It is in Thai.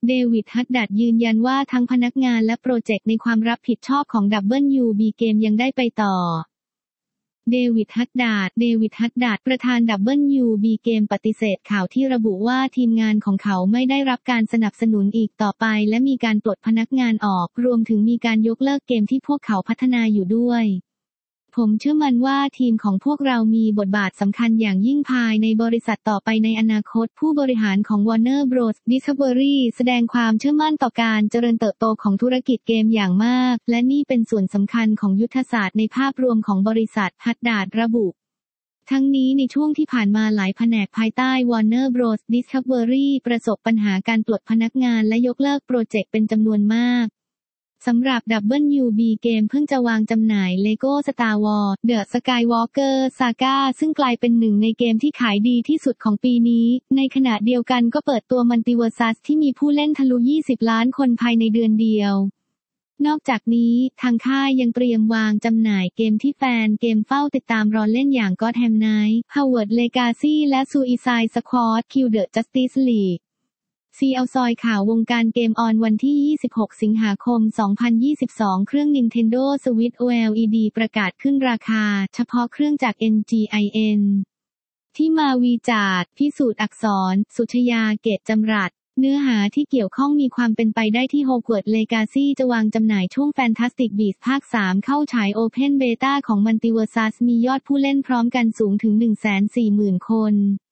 เดวิด ฮัดดัดยืนยันว่าทั้งพนักงานและโปรเจกต์ในความรับผิดชอบของ WB เกมยังได้ไปต่อเดวิด ฮัดดัดประธาน WB เกมปฏิเสธข่าวที่ระบุว่าทีมงานของเขาไม่ได้รับการสนับสนุนอีกต่อไปและมีการปลดพนักงานออกรวมถึงมีการยกเลิกเกมที่พวกเขาพัฒนาอยู่ด้วยผมเชื่อมั่นว่าทีมของพวกเรามีบทบาทสำคัญอย่างยิ่งภายในบริษัทต่อไปในอนาคตผู้บริหารของ Warner Bros. Discovery แสดงความเชื่อมั่นต่อการเจริญเติบโตของธุรกิจเกมอย่างมากและนี่เป็นส่วนสำคัญของยุทธศาสตร์ในภาพรวมของบริษัทฮัดดาดระบุทั้งนี้ในช่วงที่ผ่านมาหลายแผนกภายใต้ Warner Bros. Discovery ประสบปัญหาการปลดพนักงานและยกเลิกโปรเจกต์เป็นจำนวนมากสำหรับ WB เกมเพิ่งจะวางจำหน่าย LEGO Star Wars The Skywalker Saga ซึ่งกลายเป็นหนึ่งในเกมที่ขายดีที่สุดของปีนี้ในขณะเดียวกันก็เปิดตัว Multiversus ที่มีผู้เล่นทะลุ 20 ล้านคนภายในเดือนเดียวนอกจากนี้ทางค่ายยังเตรียมวางจำหน่ายเกมที่แฟนเกมเฝ้าติดตามรอเล่นอย่าง Gotham Knights Hogwarts Legacy และ Suicide Squad Kill the Justice League CL ซอยข่าววงการเกมออนวันที่ 26 สิงหาคม 2022 เครื่อง Nintendo Switch OLED ประกาศขึ้นราคาเฉพาะเครื่องจาก NGIN ที่มาวีจากพิสูจน์อักษรสุชยาเกตจำรัดเนื้อหาที่เกี่ยวข้องมีความเป็นไปได้ที่ Hogwarts Legacy จะวางจำหน่ายช่วง Fantastic Beasts ภาค 3 เข้าฉาย Open Beta ของ Multiversus มียอดผู้เล่นพร้อมกันสูงถึง 140,000 คน